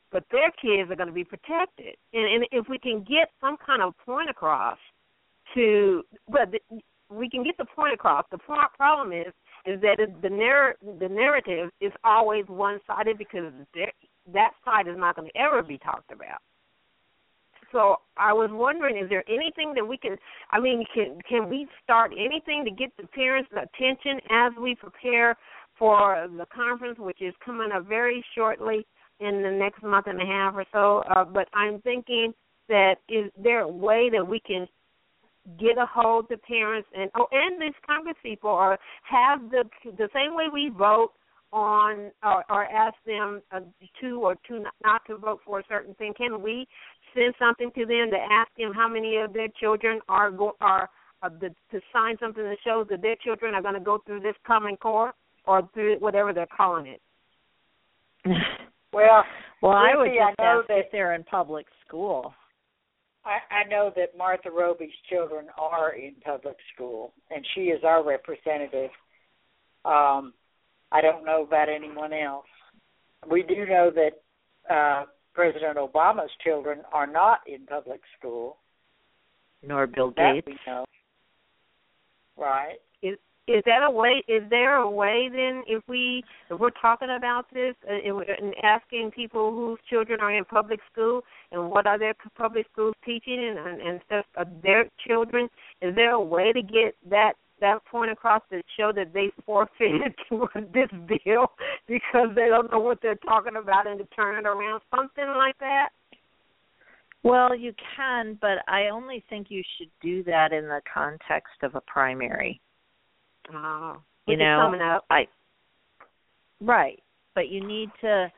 but their kids are going to be protected. And, and if we can get some kind of point across to, well, the, we can get the point across. The pro- problem is, is that it, the, narr- the narrative is always one-sided because that side is not going to ever be talked about. So I was wondering, is there anything that we can, I mean, can can we start anything to get the parents' attention as we prepare for the conference, which is coming up very shortly in the next month and a half or so? Uh, but I'm thinking that is there a way that we can get a hold of parents and oh, and these Congress people, or have the the same way we vote on or, or ask them uh, to or to not, not to vote for a certain thing? Can we send something to them to ask them how many of their children are go, are uh, the, to sign something that shows that their children are going to go through this Common Core or through whatever they're calling it? Well, well, Ruthie, I would just I know ask that if they're in public school. I, I know that Martha Roby's children are in public school, and she is our representative. Um, I don't know about anyone else. We do know that uh, President Obama's children are not in public school. Nor Bill That Gates. we know. Right. Is is that a way? Is there a way then, if we if we're talking about this uh, and asking people whose children are in public school and what are their public schools teaching and and stuff of their children, is there a way to get that that point across to show that they forfeited this bill because they don't know what they're talking about and to turn it around, something like that? Well, you can, but I only think you should do that in the context of a primary. Oh, you know, coming up. I right, but you need to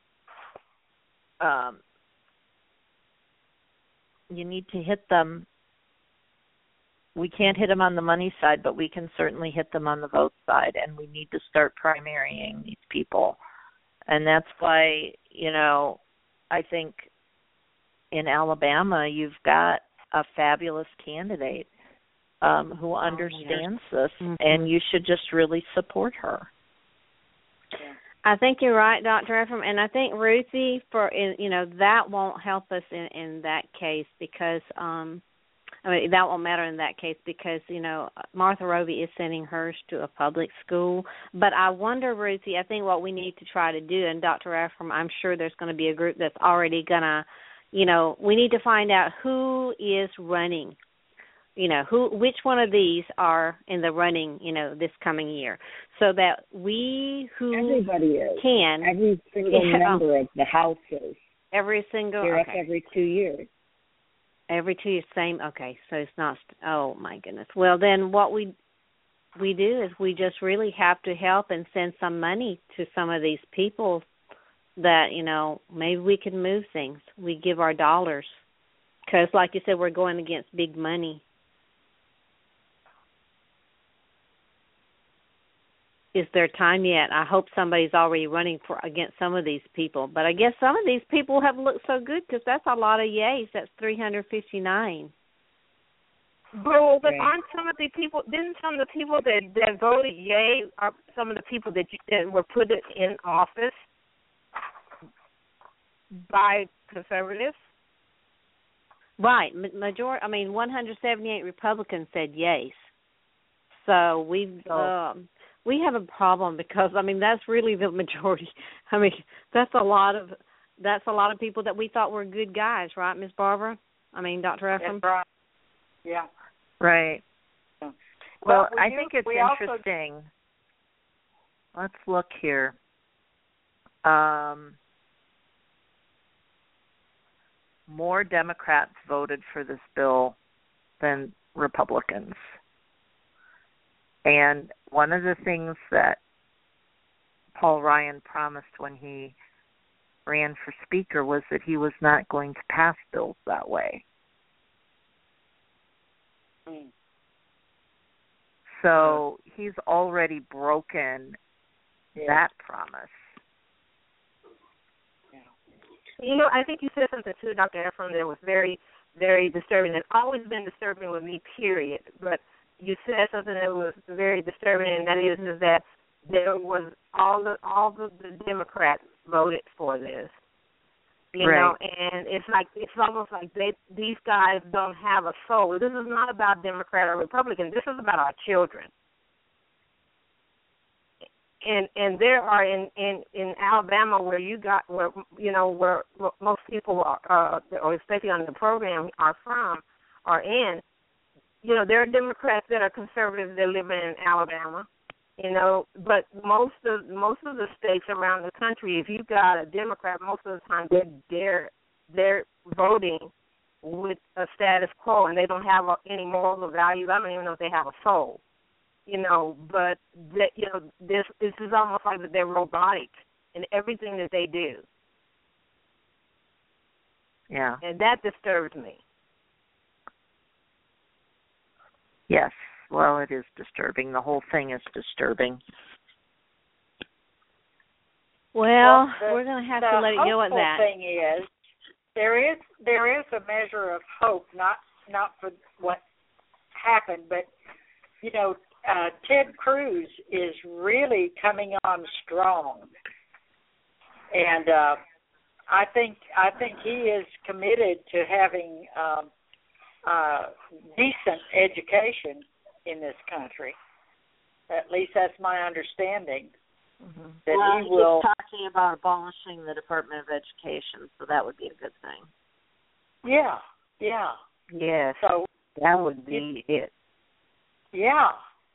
um, you need to hit them. We can't hit them on the money side, but we can certainly hit them on the vote side, and we need to start primarying these people. And that's why, you know, I think in Alabama you've got a fabulous candidate um, who understands this, mm-hmm. and you should just really support her. I think you're right, Doctor Ephraim, and I think Ruthie, for you know, that won't help us in, in that case because um, I mean that won't matter in that case because you know Martha Roby is sending hers to a public school. But I wonder, Ruthie, I think what we need to try to do, and Doctor Ephraim, I'm sure there's going to be a group that's already gonna, you know, we need to find out who is running. You know, who, which one of these are in the running, you know, this coming year, so that we who Everybody is. can. Every single yeah, member of the House is. Every single. They're okay. up every two years. Every two years, same. Okay, so it's not. Oh my goodness. Well, then what we we do is we just really have to help and send some money to some of these people that you know maybe we can move things. We give our dollars because, like you said, we're going against big money. Is there time yet? I hope somebody's already running for against some of these people. But I guess some of these people have looked so good because that's a lot of yays. That's three hundred fifty-nine. Bro, but aren't some of the people, didn't some of the people that, that voted yay are some of the people that, you, that were put in office by conservatives? Right. Majority, I mean, one hundred seventy-eight Republicans said yays. So we've... So, um, we have a problem because I mean that's really the majority. I mean that's a lot of that's a lot of people that we thought were good guys, right, Miss Barbara? I mean, Doctor Ephraim. That's right. Yeah. Right. Well, well we I do, think it's interesting. Also... Let's look here. Um, more Democrats voted for this bill than Republicans. And one of the things that Paul Ryan promised when he ran for Speaker was that he was not going to pass bills that way. Mm. So he's already broken yeah. that promise. You know, I think you said something too, Doctor Ephraim, that was very, very disturbing. It's always been disturbing with me, period. But you said something that was very disturbing, and that is, is that there was all the all the, the Democrats voted for this, You right. know, and it's like it's almost like they these guys don't have a soul. This is not about Democrat or Republican. This is about our children. And and there are in, in, in Alabama where you got where you know where most people are, uh, or especially on the program are from, are in. You know, there are Democrats that are conservative that live in Alabama. You know, but most of most of the states around the country, if you've got a Democrat, most of the time they're they're, they're voting with a status quo, and they don't have any morals or values. I don't even know if they have a soul. You know, but that, you know, this this is almost like that they're robotic in everything that they do. Yeah, and that disturbs me. Yes. Well, it is disturbing. The whole thing is disturbing. Well, well the, we're going to have to let it go at that. The thing is, there is there is a measure of hope, not not for what happened, but you know, uh, Ted Cruz is really coming on strong, and uh, I think I think he is committed to having um, uh, decent education in this country. At least that's my understanding. Mm-hmm. That well, he will. He's talking about abolishing the Department of Education, so that would be a good thing. Yeah, yeah. Yes. So that would be it. it. Yeah.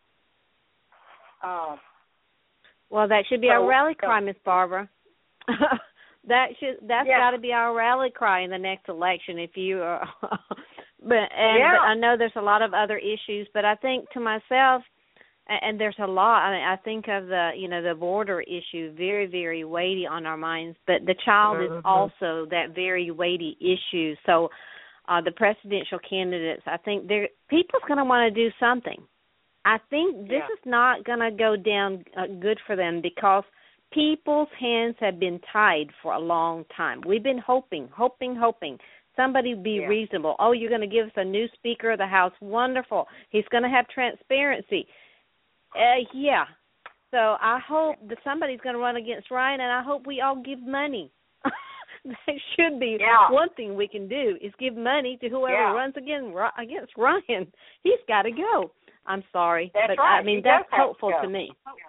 Um, well, that should be so, our rally so, cry, Miss Barbara. that should that's yeah. got to be our rally cry in the next election. If you are, but and yeah. but I know there's a lot of other issues, but I think to myself, and there's a lot. I mean, I think of the you know the border issue, very very weighty on our minds. But the child mm-hmm. is also that very weighty issue. So uh, the presidential candidates, I think they're people's going to want to do something. I think this yeah. is not going to go down uh, good for them because people's hands have been tied for a long time. We've been hoping, hoping, hoping. Somebody be yeah. reasonable. Oh, you're going to give us a new Speaker of the House. Wonderful. He's going to have transparency. Uh, yeah. So I hope that somebody's going to run against Ryan, and I hope we all give money. That should be yeah. one thing we can do is give money to whoever yeah. runs against, against Ryan. He's got to go. I'm sorry, that's but right. I mean he that's hopeful to, to me.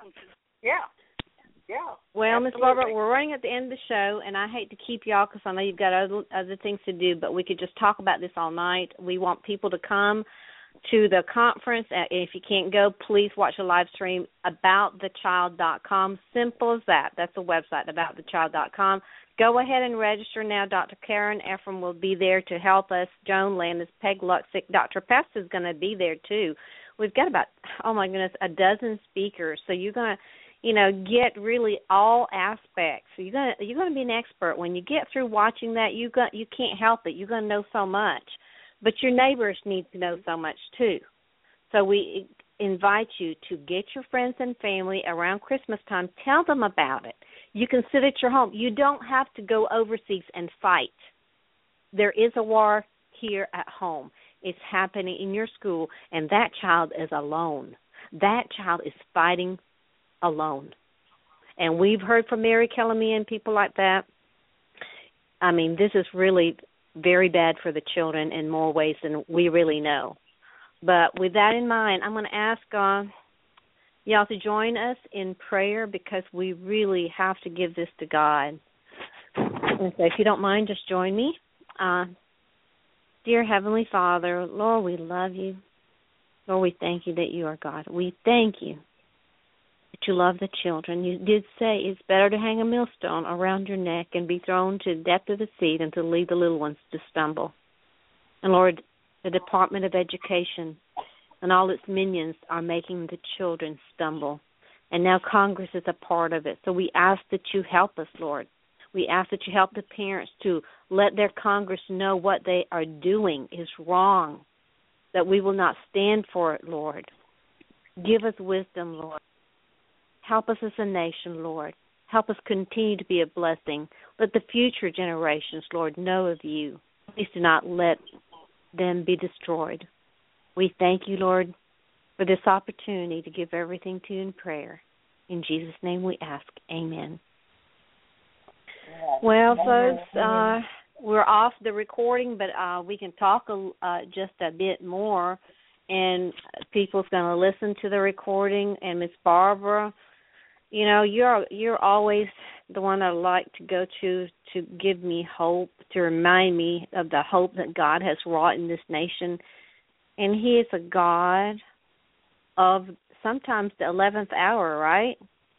Yeah, yeah. Well, Miss Absolutely. Barbara, we're running at the end of the show, and I hate to keep y'all because I know you've got other other things to do. But we could just talk about this all night. We want people to come to the conference. If you can't go, please watch a live stream about the child dot com. Simple as that. That's the website, about the child dot com. Go ahead and register now. Doctor Karen Ephraim will be there to help us. Joan Landis, Peg Luxick, Doctor Pest is going to be there too. We've got about, oh my goodness, a dozen speakers. So you're going to, you know, get really all aspects. So you're going to you're going to be an expert. When you get through watching that, you got you can't help it. You're going to know so much. But your neighbors need to know so much too. So we invite you to get your friends and family around Christmas time. Tell them about it. You can sit at your home. You don't have to go overseas and fight. There is a war here at home. It's happening in your school, and that child is alone. That child is fighting alone. And we've heard from Mary Kellerman and people like that. I mean, this is really very bad for the children in more ways than we really know. But with that in mind, I'm going to ask uh, y'all to join us in prayer because we really have to give this to God. And so if you don't mind, just join me. Uh, dear Heavenly Father, Lord, we love you. Lord, we thank you that you are God. We thank you that you love the children. You did say it's better to hang a millstone around your neck and be thrown to the depth of the sea than to lead the little ones to stumble. And Lord, the Department of Education and all its minions are making the children stumble. And now Congress is a part of it. So we ask that you help us, Lord. We ask that you help the parents to let their Congress know what they are doing is wrong, that we will not stand for it, Lord. Give us wisdom, Lord. Help us as a nation, Lord. Help us continue to be a blessing. Let the future generations, Lord, know of you. Please do not let them be destroyed. We thank you, Lord, for this opportunity to give everything to you in prayer. In Jesus' name we ask. Amen. Well, folks, uh, we're off the recording, but uh, we can talk a, uh, just a bit more, and people's going to listen to the recording. And Miss Barbara, you know, you're you're always the one I like to go to to give me hope, to remind me of the hope that God has wrought in this nation. And He is a God of sometimes the eleventh hour, right?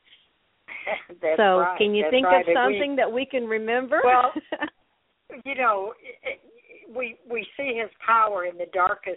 That's so right. can you That's think right. of something we, that we can remember? Well, you know, we we see His power in the darkest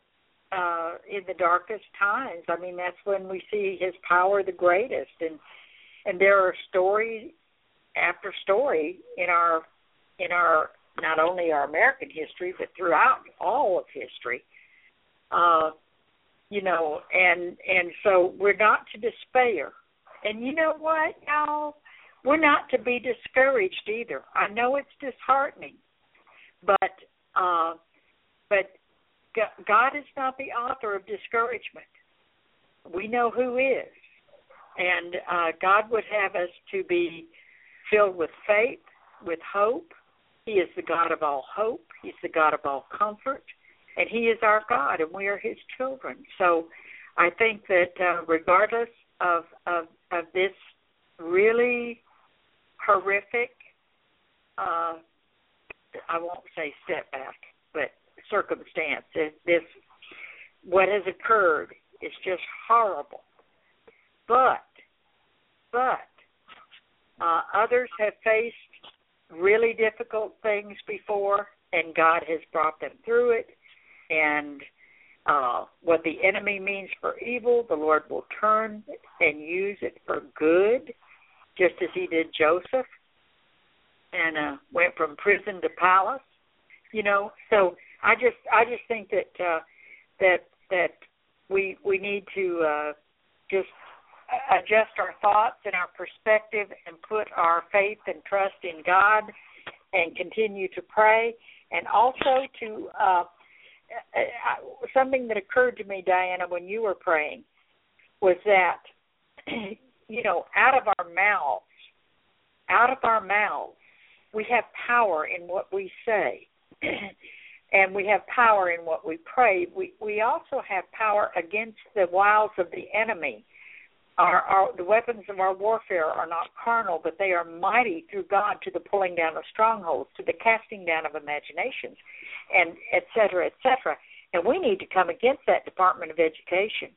uh, in the darkest times. I mean, that's when we see His power the greatest, and and there are story after story in our in our not only our American history but throughout all of history. Uh, you know, and and so we're not to despair. And you know what, y'all? We're not to be discouraged either. I know it's disheartening, but uh, but God is not the author of discouragement. We know who is. And uh, God would have us to be filled with faith, with hope. He is the God of all hope. He's the God of all comfort. And He is our God, and we are His children. So I think that uh, regardless of, of of this really horrific, uh, I won't say setback, but circumstance, this, what has occurred is just horrible. But, but, uh, others have faced really difficult things before, and God has brought them through it. And uh, what the enemy means for evil, the Lord will turn and use it for good, just as He did Joseph, and uh, went from prison to palace. You know, so I just I just think that uh, that that we we need to uh, just adjust our thoughts and our perspective and put our faith and trust in God and continue to pray, and also to uh, something that occurred to me, Diana, when you were praying, was that, you know, out of our mouths, out of our mouths, we have power in what we say, and we have power in what we pray. We we also have power against the wiles of the enemy. Our, our, the weapons of our warfare are not carnal, but they are mighty through God to the pulling down of strongholds, to the casting down of imaginations, and et cetera, et cetera. And we need to come against that Department of Education.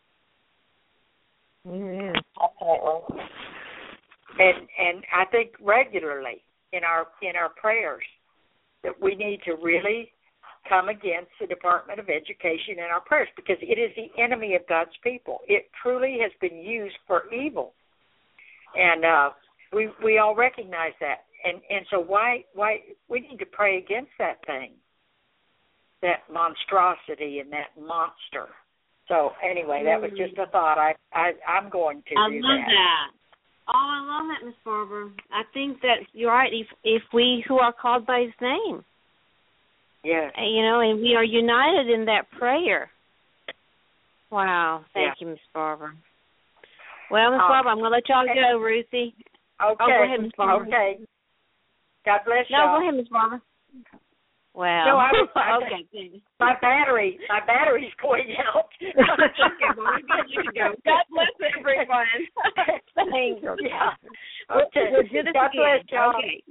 Amen. Absolutely. And and I think regularly in our in our prayers that we need to really come against the Department of Education in our prayers, because it is the enemy of God's people. It truly has been used for evil, and uh, we we all recognize that. And and so why why we need to pray against that thing, that monstrosity and that monster. So anyway, that was just a thought. I, I I'm going to I do love that. that. Oh, I love that, Miss Barbara. I think that you're right. If if we who are called by His name. Yes. You know, and we are united in that prayer. Wow. Thank yeah. you, Miss Barbara. Well, Miss um, Barbara, I'm going to let y'all go, Ruthie. Okay. Oh, go ahead, Miss Barbara. Okay. God bless you. No, go ahead, Miss Barbara. Wow. No, I was, I, okay. My battery, my battery's going out. Okay, well, you can go. God bless everyone. Thanks. Yeah. Okay. We'll do this God again. bless y'all. Okay.